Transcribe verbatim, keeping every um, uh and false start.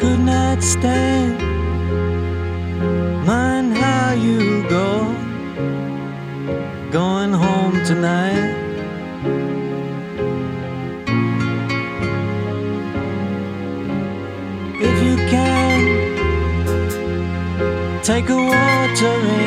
could not stand. Mind how you go, going home tonight. If you can, take a watering